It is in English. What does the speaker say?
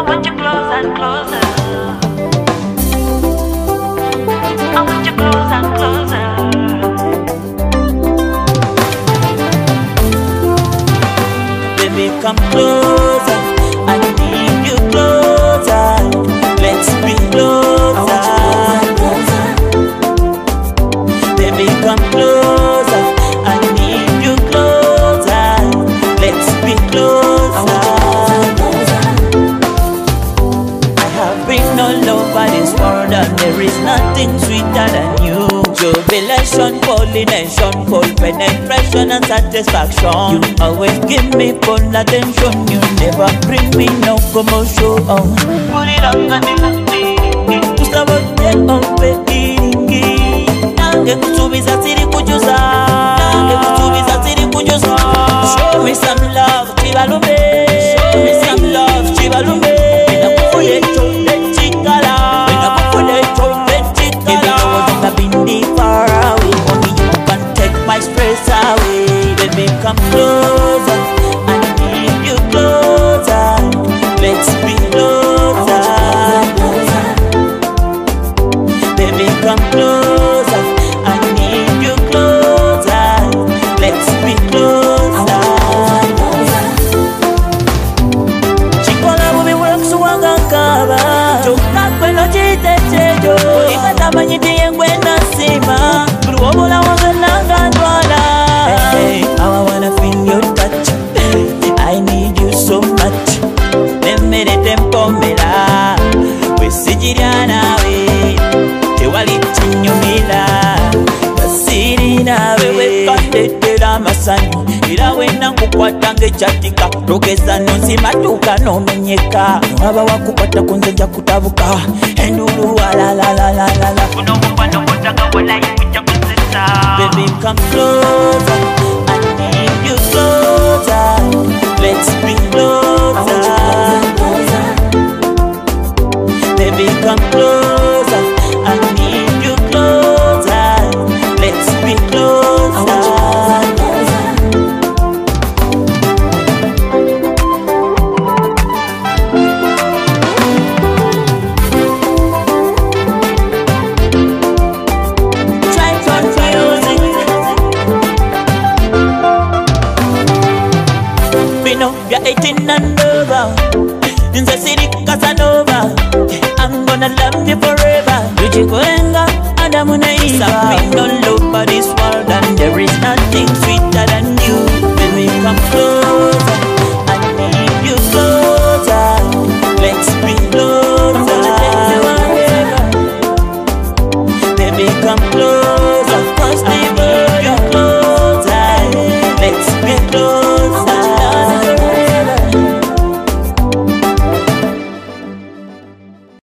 want you close and closer. I want you close and closer. Baby, come closer. I need you closer. Let's be closer. Baby, come closer. I need you closer. Let's be closer. I have been all over this world and there is nothing sweeter than you. Jubilation, pollination, full penetration and satisfaction. You always give me full attention. You never bring me no commotion. Put it on and show me some love, Chibalume. Show me some love, Chibalume. My stress away, baby, come closer. I need you closer. Let's be closer. Baby, come closer. I need you closer. Let's be closer. Chikola bubi work suwanga kaba. Chokakwe no chite chejo. Ikata manyiti yengwe nasima. Bruobola wagananga. Hey, how I wanna feel your touch. I need you so much. Memere tempo mela. We sijiriana we. Tewali chinyumila. Basirina we. Kandetela masanyu. Ila wena kukwata ngechatika. Rogeza nonsi matuka no menyeka. Waba wakupata kunzenja kutabuka. Enduru la la la la la la. Kuno mbano kutaka wala yukucha kusesa. Baby, come closer. I need you closer. Let's be closer. Baby, come closer. I need you closer. Let's be closer. You're 18 and over. In the city Casanova. I'm gonna love you forever. Luchi Korenga, Adamu Naiva. I've been all over this world and there is nothing